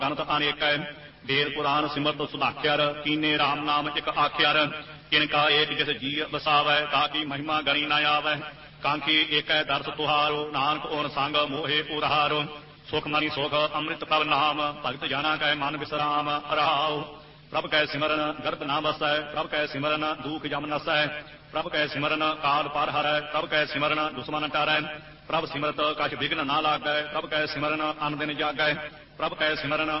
ਗਣਤ ਅਨੇਕੈ ਵੇਦ ਪੁਰਾਨ ਸਿਮਰਤ ਸੁਭਾਖਿਆਰ ਕੀਨੇ ਰਾਮ ਨਾਮ ਇਕ ਆਖਿਆਰ ਕਿਨ ਕਾ ਏਕ ਜਿਸ ਜੀ ਵਸਾਵੈ ਤਾਂ ਕੀ ਮਹਿਮਾ ਗਣੀ ਨਾ ਆਵੈ ਕਾਂਖੀ ਏਕੈ ਦਰਸ ਤੁਹਾਰੋ ਨਾਨਕ ਓਨ ਸੰਗ ਮੋਹੇ ਉਰਹਾਰੋ ਸੁਖ ਮਨੀ ਸੁਖ ਅੰਮ੍ਰਿਤ ਪ੍ਰਭ ਨਾਮ ਭਗਤ ਜਾਣਾ ਕੈ ਮਨ ਵਿਸਰਾਮ ਰਹਾਉ ਪ੍ਰਭ ਕੈ ਸਿਮਰਨ ਗਰਭ ਨਾ ਵਸੈ ਪ੍ਰਭ ਕੈ ਸਿਮਰਨ ਦੂਖ ਜਮ ਨਸੈ ਪ੍ਰਭ ਕੈ ਸਿਮਰਨ ਕਾਲ ਪਰ ਹਰੈ ਪ੍ਰਭ ਕੈ ਸਿਮਰਨ ਦੁਸ਼ਮਨ ਟਰੈ ਪ੍ਰਭ ਸਿਮਰਤ ਕਛ ਵਿਘਨ ਨਾ ਲਾਗੈ ਪ੍ਰਭ ਕੈ ਸਿਮਰਨ ਅਨ ਦਿਨ ਜਾਗੈ ਪ੍ਰਭ ਕੈ ਸਿਮਰਨ